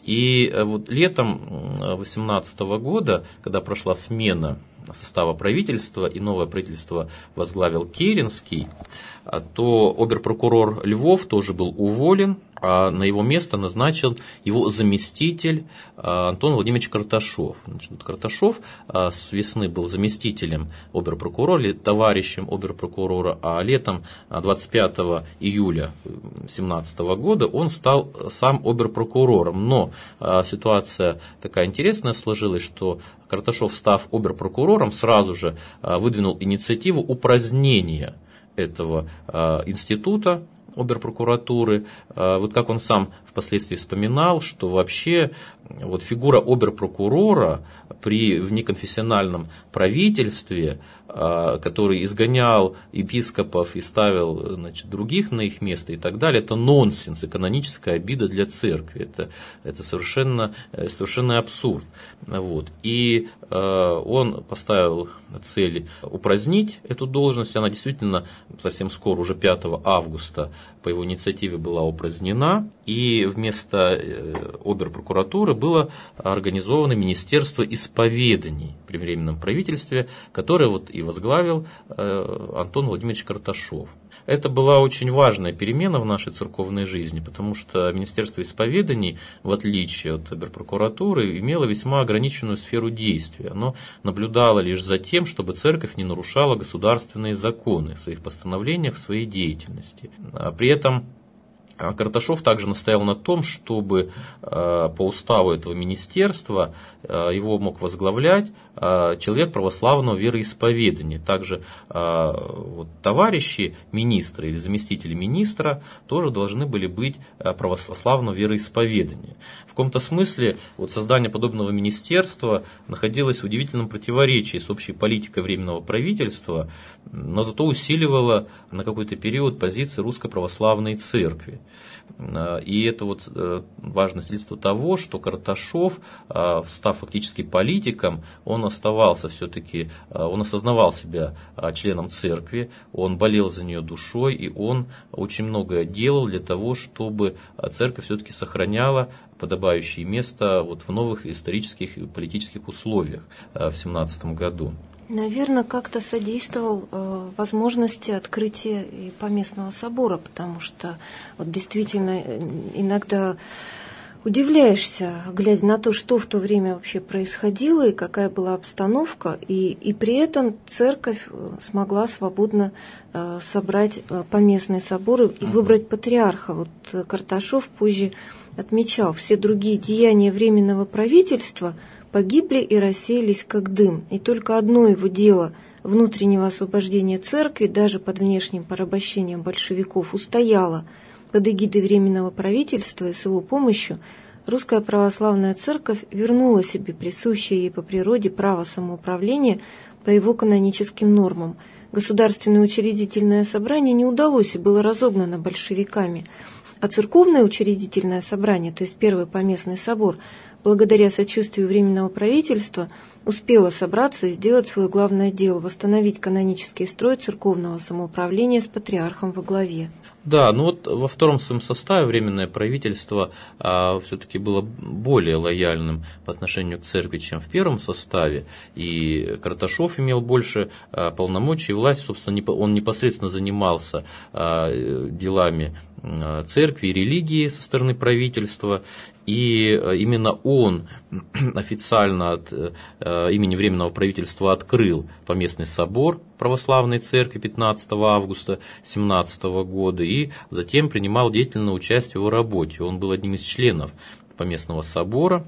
И вот летом 2018 года, когда прошла смена состава правительства и новое правительство возглавил Керенский, то оберпрокурор Львов тоже был уволен, а на его место назначен его заместитель Антон Владимирович Карташов. Значит, Карташов с весны был заместителем оберпрокурора, или товарищем оберпрокурора, а летом 25 июля 2017 года он стал сам оберпрокурором. Но ситуация такая интересная сложилась, что Карташов, став оберпрокурором, сразу же выдвинул инициативу упразднения этого института оберпрокуратуры. Вот как он сам впоследствии вспоминал, что вообще вот фигура оберпрокурора при внеконфессиональном правительстве, который изгонял епископов и ставил, значит, других на их место и так далее, это нонсенс и каноническая обида для церкви. Это совершенно абсурд. Вот. И он поставил цель упразднить эту должность. Она действительно совсем скоро, уже 5 августа, по его инициативе была упразднена. И вместо оберпрокуратуры было организовано Министерство исповеданий при Временном правительстве, которое вот и возглавил Антон Владимирович Карташов. Это была очень важная перемена в нашей церковной жизни, потому что Министерство исповеданий, в отличие от оберпрокуратуры, имело весьма ограниченную сферу действия. Оно наблюдало лишь за тем, чтобы церковь не нарушала государственные законы в своих постановлениях, в своей деятельности. При этом Карташов также настоял на том, чтобы по уставу этого министерства его мог возглавлять человек православного вероисповедания. Также вот, товарищи министра или заместители министра тоже должны были быть православного вероисповедания. В каком-то смысле вот, создание подобного министерства находилось в удивительном противоречии с общей политикой Временного правительства, но зато усиливало на какой-то период позиции Русской Православной Церкви. И это вот важное свидетельство того, что Карташов, став фактически политиком, он оставался все-таки, он осознавал себя членом церкви, он болел за нее душой, и он очень многое делал для того, чтобы церковь все-таки сохраняла подобающее место вот в новых исторических и политических условиях в 2017 году. Наверное, как-то содействовал возможности открытия и поместного собора, потому что вот действительно иногда удивляешься, глядя на то, что в то время вообще происходило и какая была обстановка, и при этом церковь смогла свободно собрать поместные соборы и выбрать патриарха. Вот Карташов позже отмечал, все другие деяния Временного правительства погибли и рассеялись как дым, и только одно его дело внутреннего освобождения церкви даже под внешним порабощением большевиков устояло. Под эгидой Временного правительства и с его помощью Русская Православная Церковь вернула себе присущее ей по природе право самоуправления по его каноническим нормам. Государственное учредительное собрание не удалось и было разогнано большевиками, а церковное учредительное собрание, то есть Первый поместный собор, благодаря сочувствию Временного правительства, успело собраться и сделать свое главное дело – восстановить канонический строй церковного самоуправления с патриархом во главе. Да, ну вот во втором своем составе Временное правительство все-таки было более лояльным по отношению к церкви, чем в первом составе, и Карташов имел больше полномочий и власти, собственно, он непосредственно занимался делами церкви и религии со стороны правительства, и именно он официально от имени Временного правительства открыл поместный собор Православной Церкви 15 августа 2017 года и затем принимал деятельное участие в его работе. Он был одним из членов поместного собора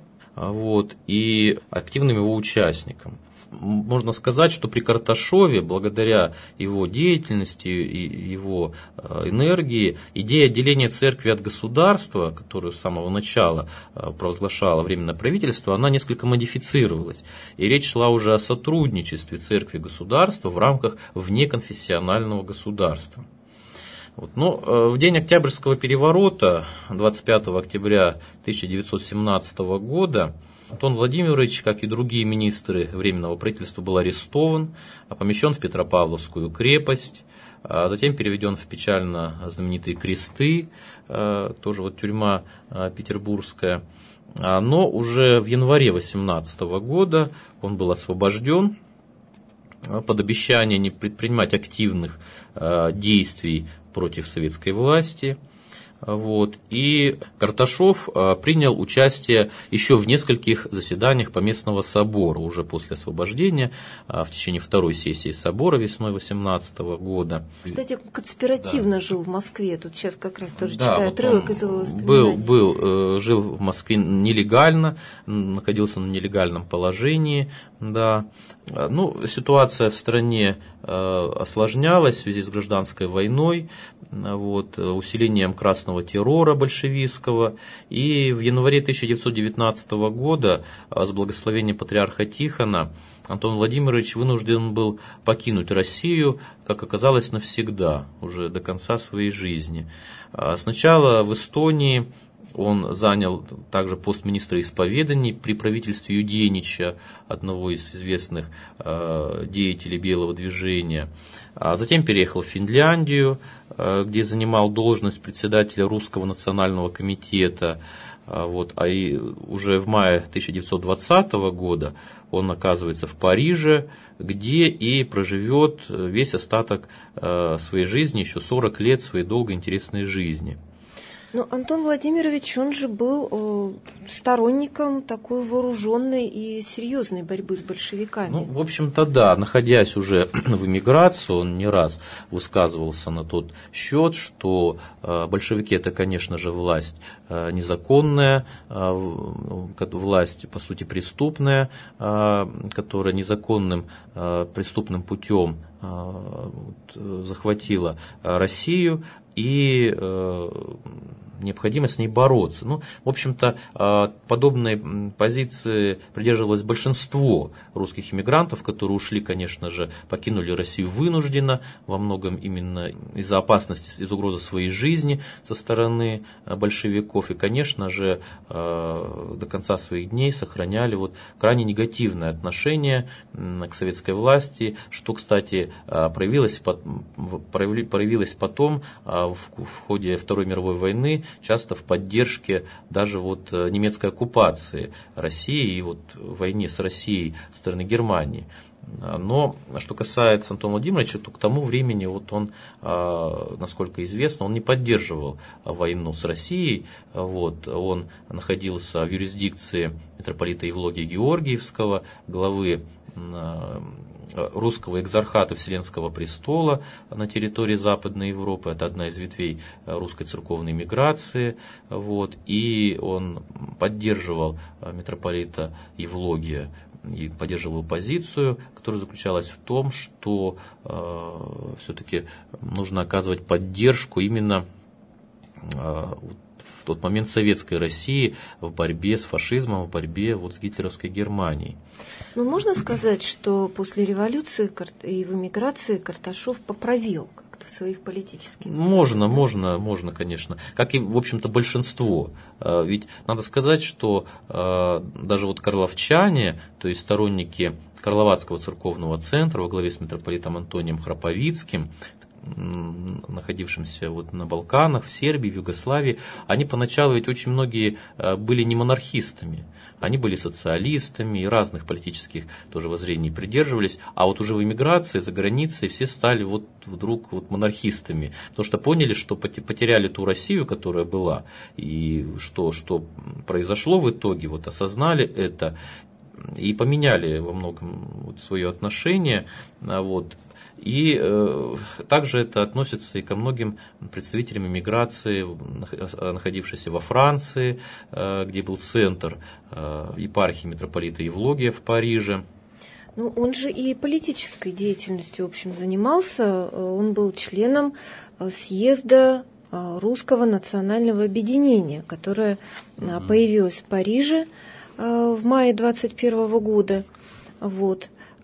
и активным его участником. Можно сказать, что при Карташове, благодаря его деятельности и его энергии, идея отделения церкви от государства, которую с самого начала провозглашало Временное правительство, она несколько модифицировалась. И речь шла уже о сотрудничестве церкви и государства в рамках внеконфессионального государства. Но в день Октябрьского переворота, 25 октября 1917 года, Антон Владимирович, как и другие министры Временного правительства, был арестован, помещен в Петропавловскую крепость, затем переведен в печально знаменитые Кресты, тоже тюрьма петербургская. Но уже в январе 18 года он был освобожден под обещание не предпринимать активных действий против советской власти. И Карташов принял участие еще в нескольких заседаниях Поместного собора уже после освобождения в течение второй сессии собора весной 18 года. Кстати, конспиративно жил в Москве. Тут сейчас как раз тоже читаю отрывок из его воспоминаний. Жил в Москве нелегально, находился на нелегальном положении. Да. Ситуация в стране осложнялась в связи с гражданской войной, усилением красного террора большевистского. И в январе 1919 года с благословения патриарха Тихона Антон Владимирович вынужден был покинуть Россию, как оказалось, навсегда, уже до конца своей жизни. Сначала в Эстонии он занял также пост министра исповеданий при правительстве Юденича, одного из известных деятелей белого движения. Затем переехал в Финляндию, где занимал должность председателя Русского национального комитета. И уже в мае 1920 года он оказывается в Париже, где и проживет весь остаток своей жизни, еще 40 лет своей долгой интересной жизни. Антон Владимирович, он же был сторонником такой вооруженной и серьезной борьбы с большевиками. В общем-то, да, находясь уже в эмиграции, он не раз высказывался на тот счет, что большевики – это, конечно же, власть незаконная, власть, по сути, преступная, которая незаконным преступным путем захватила Россию, и необходимо с ней бороться. В общем-то, подобной позиции придерживалось большинство русских эмигрантов, которые ушли, конечно же, покинули Россию вынужденно, во многом именно из-за опасности, из угрозы своей жизни со стороны большевиков, и, конечно же, до конца своих дней сохраняли крайне негативное отношение к советской власти, что, кстати, проявилось потом в ходе Второй мировой войны, часто в поддержке даже немецкой оккупации России и войне с Россией со стороны Германии. Но что касается Антона Владимировича, то к тому времени он, насколько известно, он не поддерживал войну с Россией. Он находился в юрисдикции митрополита Евлогия Георгиевского, главы русского экзархата Вселенского престола на территории Западной Европы. Это одна из ветвей русской церковной миграции. И он поддерживал митрополита Евлогия и поддерживал его позицию, которая заключалась в том, что все-таки нужно оказывать поддержку именно в тот момент советской России в борьбе с фашизмом, в борьбе с гитлеровской Германией. Можно сказать, что после революции и в эмиграции Карташов поправил как-то своих политических взглядов? Можно, конечно. Как и, в общем-то, большинство. Ведь надо сказать, что даже карловчане, то есть сторонники Карловацкого церковного центра во главе с митрополитом Антонием Храповицким, находившимся на Балканах, в Сербии, в Югославии, они поначалу ведь очень многие были не монархистами, они были социалистами и разных политических тоже воззрений придерживались, а уже в эмиграции, за границей все стали вдруг монархистами, потому что поняли, что потеряли ту Россию, которая была, и что произошло в итоге, осознали это и поменяли во многом свое отношение. И также это относится и ко многим представителям эмиграции, находившихся во Франции, где был центр епархии митрополита Евлогия в Париже. Он же и политической деятельностью, в общем, занимался. Он был членом съезда Русского национального объединения, которое появилось в Париже в мае 1921 года.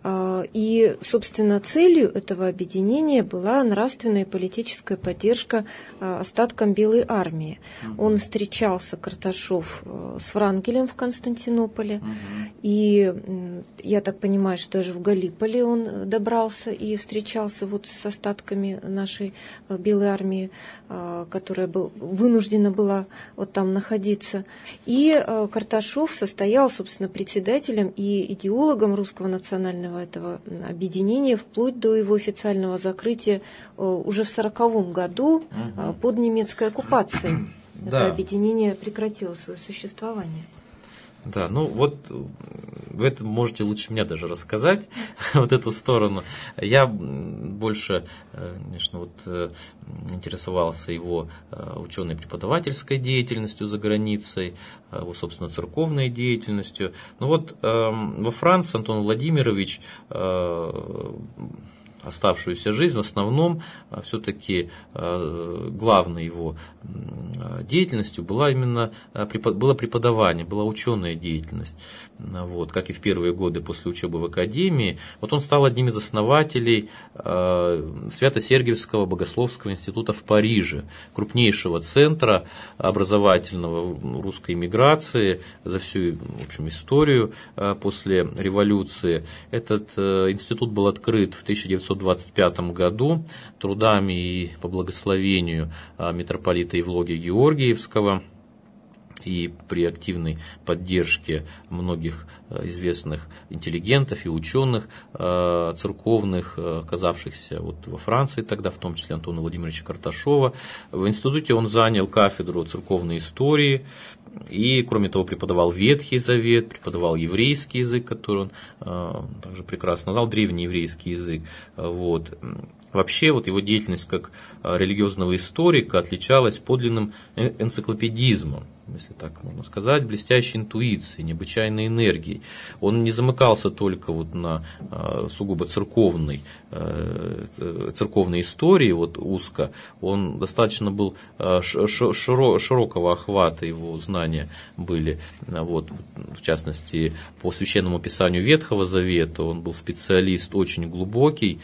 И, собственно, целью этого объединения была нравственная и политическая поддержка остаткам Белой армии. Он встречался, Карташов, с Врангелем в Константинополе, и я так понимаю, что даже в Галиполи он добрался и встречался вот с остатками нашей Белой армии, которая вынуждена была вот там находиться. И Карташов состоял, собственно, председателем и идеологом русского национального этого объединения вплоть до его официального закрытия уже в 1940 году под немецкой оккупацией. Это объединение прекратило свое существование. Да, ну вот вы это можете лучше меня даже рассказать, вот эту сторону. Я больше, конечно, вот интересовался его ученой-преподавательской деятельностью за границей, его, собственно, церковной деятельностью. Но вот во Франции Антон Владимирович оставшуюся жизнь в основном все-таки главной его деятельностью была именно было преподавание, была ученая деятельность. Вот, как и в первые годы после учебы в академии. Вот он стал одним из основателей Свято-Сергиевского богословского института в Париже, крупнейшего центра образовательного русской эмиграции за всю, в общем, историю после революции. Этот институт был открыт в 1925 году трудами и по благословению митрополита Евлогия Георгиевского и при активной поддержке многих известных интеллигентов и ученых церковных, оказавшихся вот во Франции тогда, в том числе Антона Владимировича Карташова. В институте он занял кафедру церковной истории и, кроме того, преподавал Ветхий Завет, преподавал еврейский язык, который он также прекрасно знал, древнееврейский язык. Вот. Вообще вот его деятельность как религиозного историка отличалась подлинным энциклопедизмом, если так можно сказать, блестящей интуицией, необычайной энергией. Он не замыкался только вот на сугубо церковной истории, вот узко. Он достаточно был широкого охвата, его знания были, вот, в частности, по священному писанию Ветхого Завета. Он был специалист очень глубокий,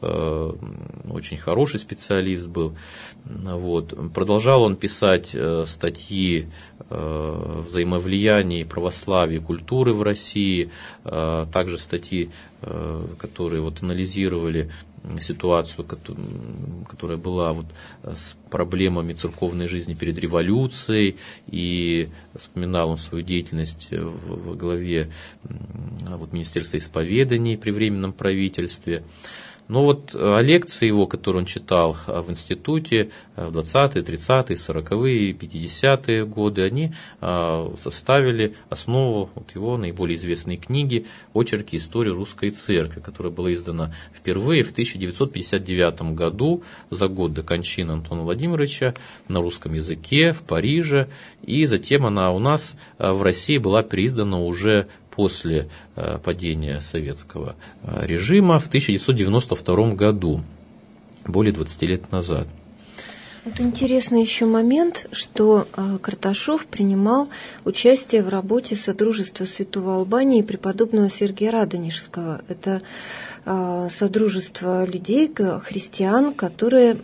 очень хороший специалист был. Вот. Продолжал он писать статьи взаимовлияния православия и культуры в России, также статьи, которые вот анализировали ситуацию, которая была вот с проблемами церковной жизни перед революцией, и вспоминал он свою деятельность во главе вот, Министерства исповеданий при Временном правительстве. Но вот лекции его, которые он читал в институте в 20-е, 30-е, 40-е, 50-е годы, они составили основу вот его наиболее известной книги «Очерки истории русской церкви», которая была издана впервые в 1959 году, за год до кончины Антона Владимировича, на русском языке в Париже, и затем она у нас в России была переиздана уже после падения советского режима в 1992 году, более 20 лет назад. Вот интересный еще момент, что Карташов принимал участие в работе Содружества Святого Албания и преподобного Сергия Радонежского. Это содружество людей, христиан, которые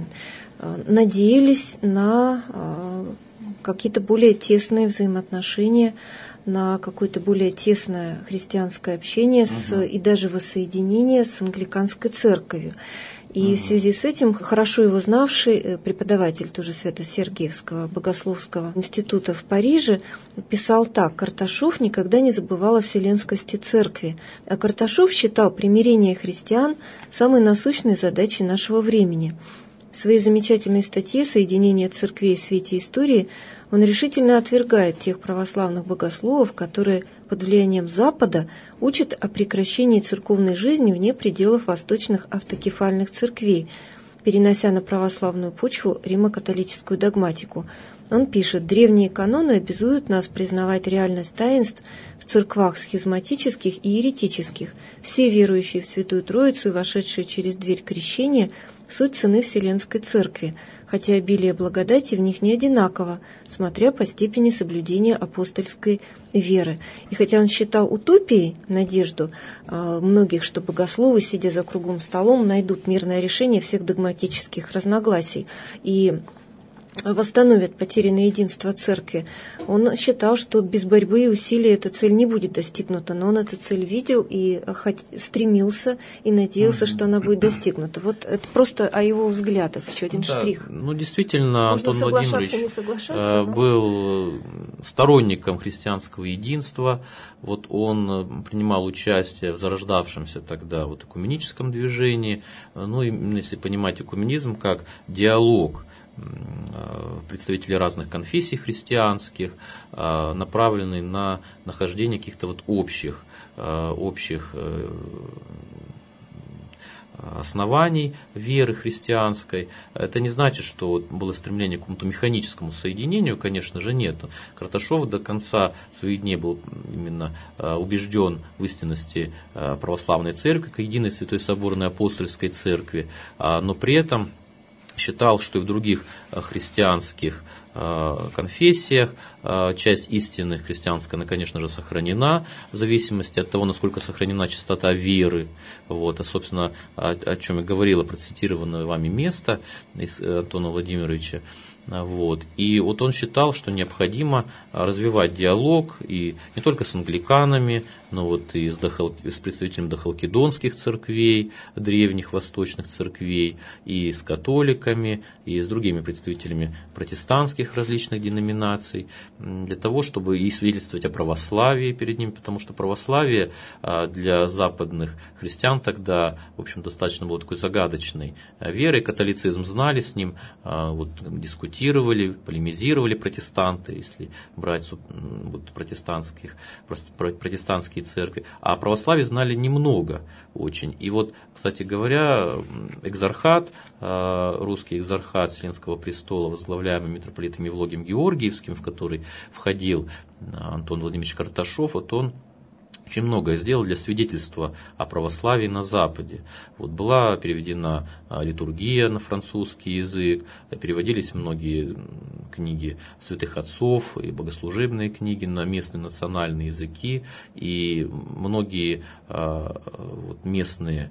надеялись на какие-то более тесные взаимоотношения, на какое-то более тесное христианское общение и даже воссоединение с англиканской церковью. И в связи с этим хорошо его знавший преподаватель тоже Свято-Сергиевского богословского института в Париже писал так: «Карташов никогда не забывал о вселенскости церкви, а Карташов считал примирение христиан самой насущной задачей нашего времени». В своей замечательной статье «Соединение церквей в свете истории» он решительно отвергает тех православных богословов, которые под влиянием Запада учат о прекращении церковной жизни вне пределов восточных автокефальных церквей, перенося на православную почву римо-католическую догматику. Он пишет: «Древние каноны обязуют нас признавать реальность таинств в церквах схизматических и еретических. Все верующие в Святую Троицу и вошедшие через дверь крещения суть сыны Вселенской Церкви, хотя обилие благодати в них не одинаково, смотря по степени соблюдения апостольской веры. И хотя он считал утопией надежду многих, что богословы, сидя за круглым столом, найдут мирное решение всех догматических разногласий и восстановят потерянное единство Церкви. Он считал, что без борьбы и усилий эта цель не будет достигнута, но он эту цель видел и стремился и надеялся, что она будет достигнута. Вот это просто о его взглядах, еще один штрих. Ну, действительно, можно Антон Владимирович был сторонником христианского единства. Вот он принимал участие в зарождавшемся тогда вот экуменическом движении. Ну, и если понимать экуменизм как диалог представителей разных конфессий христианских, направленный на нахождение каких-то вот общих оснований веры христианской. Это не значит, что было стремление к какому-то механическому соединению, конечно же, нет. Карташов до конца своих дней был именно убежден в истинности православной церкви, как единой святой соборной апостольской церкви, но при этом считал, что и в других христианских конфессиях часть истины христианской, она, конечно же, сохранена, в зависимости от того, насколько сохранена чистота веры. Вот, собственно, о чем я говорила, процитированное вами место из Антона Владимировича. Вот. И вот он считал, что необходимо развивать диалог и не только с англиканами, но вот и с представителями дохалкидонских церквей, древних восточных церквей, и с католиками, и с другими представителями протестантских различных деноминаций, для того, чтобы и свидетельствовать о православии перед ними, потому что православие для западных христиан тогда, в общем, достаточно было такой загадочной верой. Католицизм знали с ним, вот, дискутировали, полемизировали протестанты, если брать вот, протестантские церкви, а православие знали немного очень. И вот, кстати говоря, экзархат, русский экзархат Вселенского престола, возглавляемый митрополитом Евлогием Георгиевским, в который входил Антон Владимирович Карташов, вот он очень многое сделал для свидетельства о православии на Западе. Вот была переведена литургия на французский язык, переводились многие книги святых отцов и богослужебные книги на местные национальные языки, и многие вот, местные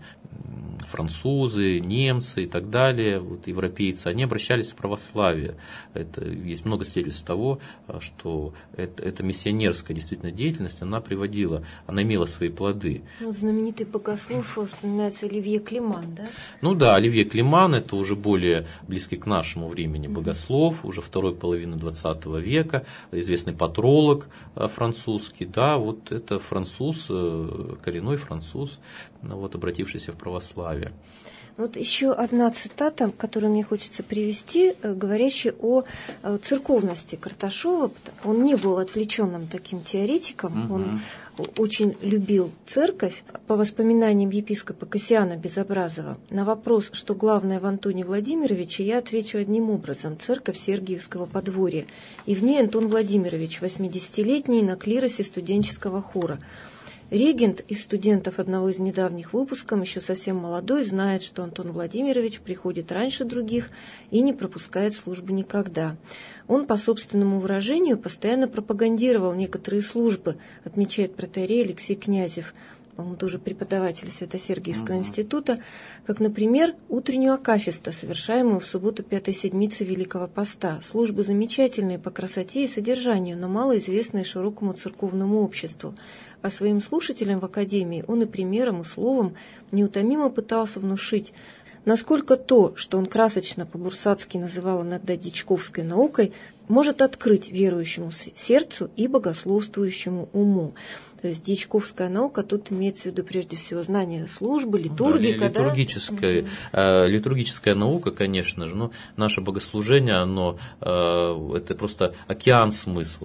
французы, немцы и так далее, вот, европейцы, они обращались в православие. Есть много свидетельств того, что эта миссионерская действительно деятельность, она имела свои плоды. Ну, знаменитый богослов вспоминается Оливье Климан, да? Ну да, Оливье Климан, это уже более близкий к нашему времени богослов, уже второй половины 20 века, известный патролог французский, да, вот это француз, коренной француз, вот, обратившийся в православие. Вот еще одна цитата, которую мне хочется привести, говорящая о церковности Карташова. Он не был отвлеченным таким теоретиком, он очень любил церковь. По воспоминаниям епископа Кассиана Безобразова, на вопрос, что главное в Антоне Владимировиче, я отвечу одним образом: церковь Сергиевского подворья. И в ней Антон Владимирович, 80-летний, на клиросе студенческого хора. Регент из студентов одного из недавних выпусков, еще совсем молодой, знает, что Антон Владимирович приходит раньше других и не пропускает службу никогда. Он, по собственному выражению, постоянно пропагандировал некоторые службы, отмечает протоиерей Алексей Князев. Он тоже преподаватель Свято-Сергиевского института, как, например, утреннюю акафиста, совершаемую в субботу Пятой Седмицы Великого Поста. Службы замечательные по красоте и содержанию, но малоизвестные широкому церковному обществу. А своим слушателям в академии он и примером, и словом неутомимо пытался внушить, насколько то, что он красочно по-бурсацки называл иногда дьячковской наукой, может открыть верующему сердцу и богословствующему уму. То есть дьячковская наука тут имеется в виду прежде всего знание службы, литургика. Да, литургическая наука, конечно же, но наше богослужение, это просто океан смыслов.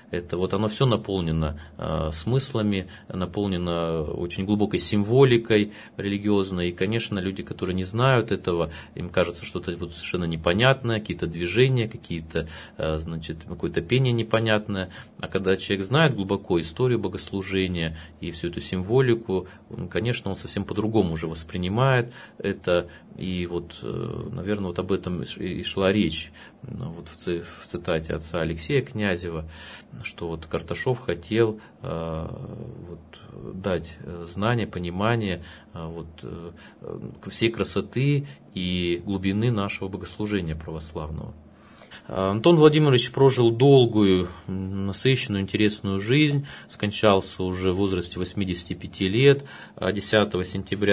Это вот оно все наполнено смыслами, наполнено очень глубокой символикой религиозной. И, конечно, люди, которые не знают этого, им кажется что-то вот совершенно непонятное, какие-то движения, какие-то, какое-то пение непонятное. А когда человек знает глубоко историю богослужения и всю эту символику, конечно, он совсем по-другому уже воспринимает это. И вот, наверное, вот об этом и шла речь вот в цитате отца Алексея Князева, что вот Карташов хотел дать знание, понимание всей красоты и глубины нашего богослужения православного. Антон Владимирович прожил долгую, насыщенную, интересную жизнь, скончался уже в возрасте 85 лет, 10 сентября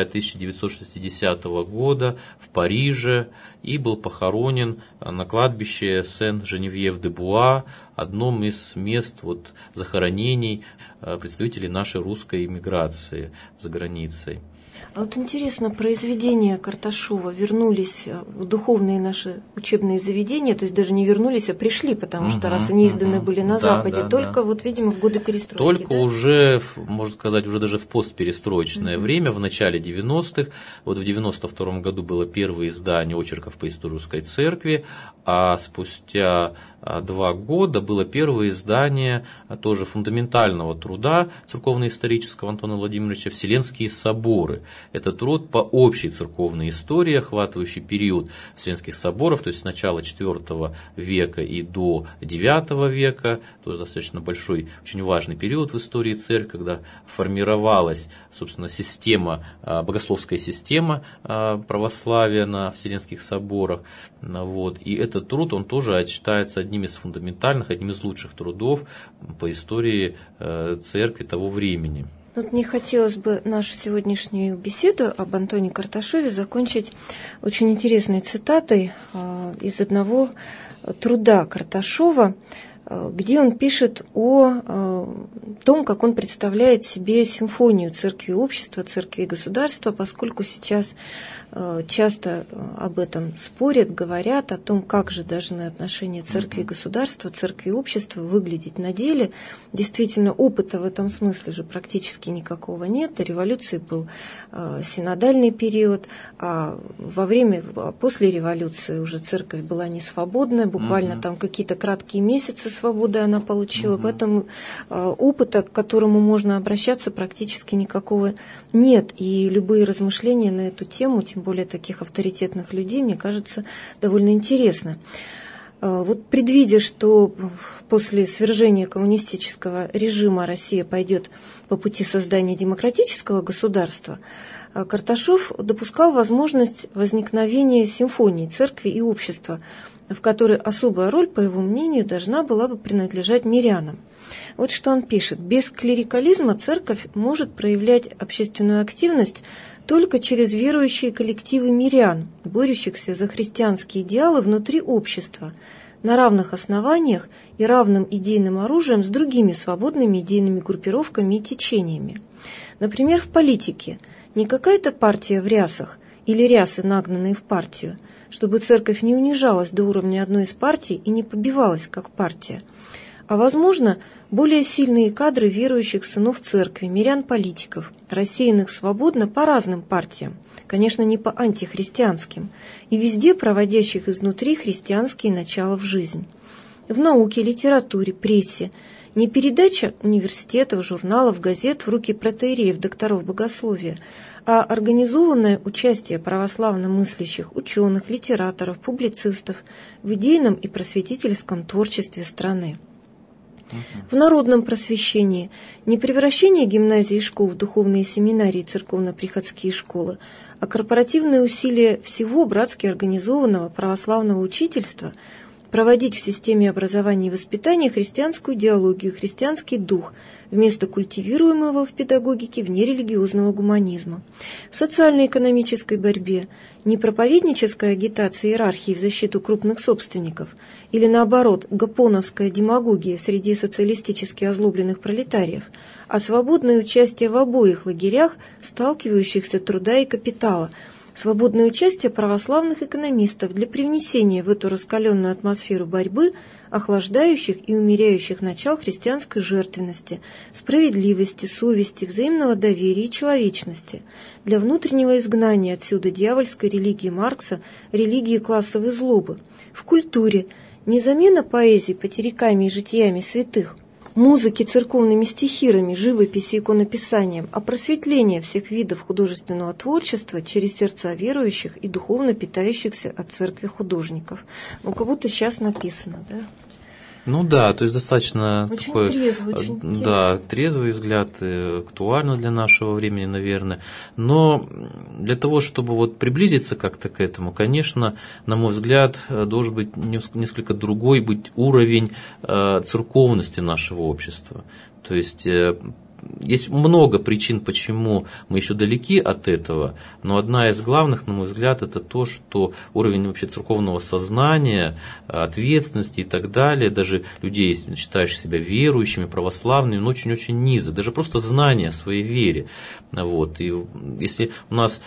1960 года в Париже и был похоронен на кладбище Сен-Женевьев-де-Буа, одном из мест захоронений представителей нашей русской эмиграции за границей. А вот интересно, произведения Карташова вернулись в духовные наши учебные заведения, то есть даже не вернулись, а пришли, потому что раз они изданы были на Западе, только видимо, в годы перестройки. Только уже, можно сказать, уже даже в постперестроечное время, в начале 90-х, в 92 году было первое издание очерков по истории русской церкви, а спустя 2 года было первое издание тоже фундаментального труда церковно-исторического Антона Владимировича «Вселенские соборы». Это труд по общей церковной истории, охватывающий период Вселенских соборов, то есть с начала IV века и до IX века, тоже достаточно большой, очень важный период в истории церкви, когда формировалась, собственно, богословская система православия на Вселенских соборах. И этот труд, он тоже считается одним из фундаментальных, одним из лучших трудов по истории церкви того времени. Мне хотелось бы нашу сегодняшнюю беседу об Антоне Карташове закончить очень интересной цитатой из одного труда Карташова, где он пишет о том, как он представляет себе симфонию церкви и общества, церкви и государства, поскольку сейчас часто об этом спорят, говорят о том, как же должны отношения церкви и государства, церкви и общества выглядеть на деле. Действительно, опыта в этом смысле же практически никакого нет. До революции был синодальный период, а после революции уже церковь была не свободная, буквально там какие-то краткие месяцы свободы она получила. Поэтому опыта, к которому можно обращаться, практически никакого нет. И любые размышления на эту тему, тем более таких авторитетных людей, мне кажется, довольно интересно. Предвидя, что после свержения коммунистического режима Россия пойдет по пути создания демократического государства, Карташов допускал возможность возникновения симфонии церкви и общества, в которой особая роль, по его мнению, должна была бы принадлежать мирянам. Вот что он пишет. Без клерикализма церковь может проявлять общественную активность только через верующие коллективы мирян, борющихся за христианские идеалы внутри общества, на равных основаниях и равным идейным оружием с другими свободными идейными группировками и течениями. Например, в политике не какая-то партия в рясах или рясы, нагнанные в партию, чтобы церковь не унижалась до уровня одной из партий и не побивалась как партия, а, возможно, более сильные кадры верующих сынов церкви, мирян-политиков, рассеянных свободно по разным партиям, конечно, не по антихристианским, и везде проводящих изнутри христианские начала в жизнь. В науке, литературе, прессе не передача университетов, журналов, газет в руки протоиереев, докторов богословия, а организованное участие православно мыслящих ученых, литераторов, публицистов в идейном и просветительском творчестве страны. В народном просвещении не превращение гимназий и школ в духовные семинарии и церковно-приходские школы, а корпоративные усилия всего братски организованного православного учительства проводить в системе образования и воспитания христианскую идеологию, христианский дух вместо культивируемого в педагогике внерелигиозного гуманизма. В социально-экономической борьбе не проповедническая агитация иерархии в защиту крупных собственников или, наоборот, гапоновская демагогия среди социалистически озлобленных пролетариев, а свободное участие в обоих лагерях, сталкивающихся труда и капитала, свободное участие православных экономистов для привнесения в эту раскаленную атмосферу борьбы охлаждающих и умеряющих начал христианской жертвенности, справедливости, совести, взаимного доверия и человечности, для внутреннего изгнания отсюда дьявольской религии Маркса, религии классовой злобы, в культуре, не замена поэзии потериками и житиями святых, музыки церковными стихирами, живописи, иконописанием, а просветление всех видов художественного творчества через сердца верующих и духовно питающихся от церкви художников. Ну, как будто сейчас написано, да? Ну да, то есть достаточно очень такой, трезвый, очень да, трезвый взгляд, актуально для нашего времени, наверное. Но для того, чтобы вот приблизиться как-то к этому, конечно, на мой взгляд, должен быть несколько другой быть уровень церковности нашего общества. То есть есть много причин, почему мы еще далеки от этого, но одна из главных, на мой взгляд, это то, что уровень вообще церковного сознания, ответственности и так далее, даже людей, считающих себя верующими, православными, он очень-очень низок, даже просто знание о своей вере. Вот. И если у нас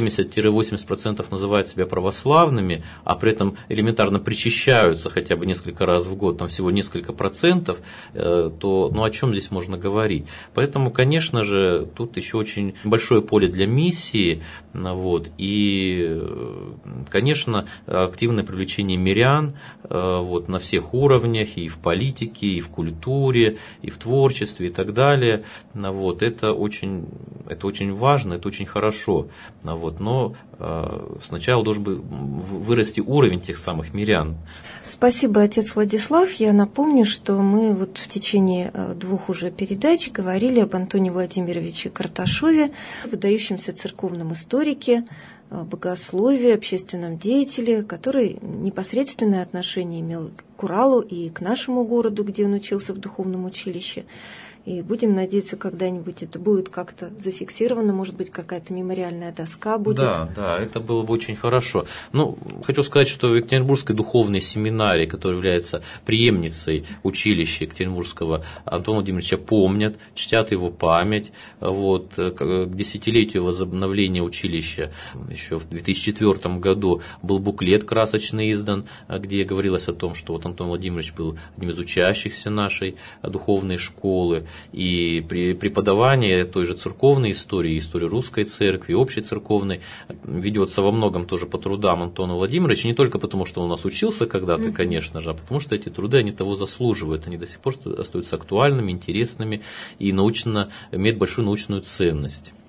70-80% называют себя православными, а при этом элементарно причащаются хотя бы несколько раз в год, там всего несколько процентов, то ну, о чем здесь можно говорить? Поэтому, конечно же, тут еще очень большое поле для миссии, вот, и, конечно, активное привлечение мирян вот, на всех уровнях, и в политике, и в культуре, и в творчестве, и так далее. Вот, это очень важно, это очень хорошо. Вот, но сначала должен вырасти уровень тех самых мирян. Спасибо, отец Владислав. Я напомню, что мы вот в течение 2 уже передач говорили об Антоне Владимировиче Карташове, выдающемся церковном историке, богослове, общественном деятеле, который непосредственное отношение имел к Уралу и к нашему городу, где он учился в духовном училище. И будем надеяться, когда-нибудь это будет как-то зафиксировано, может быть, какая-то мемориальная доска будет. Да, это было бы очень хорошо. Ну, хочу сказать, что в Екатеринбургской духовной семинарии, которая является преемницей училища Екатеринбургского, Антона Владимировича помнят, чтят его память. Вот, к десятилетию возобновления училища еще в 2004 году был буклет красочный издан, где говорилось о том, что вот Антон Владимирович был одним из учащихся нашей духовной школы. И при преподавании той же церковной истории русской церкви, общей церковной, ведется во многом тоже по трудам Антона Владимировича, не только потому, что он у нас учился когда-то, конечно же, а потому что эти труды, они того заслуживают, они до сих пор остаются актуальными, интересными и имеют большую научную ценность.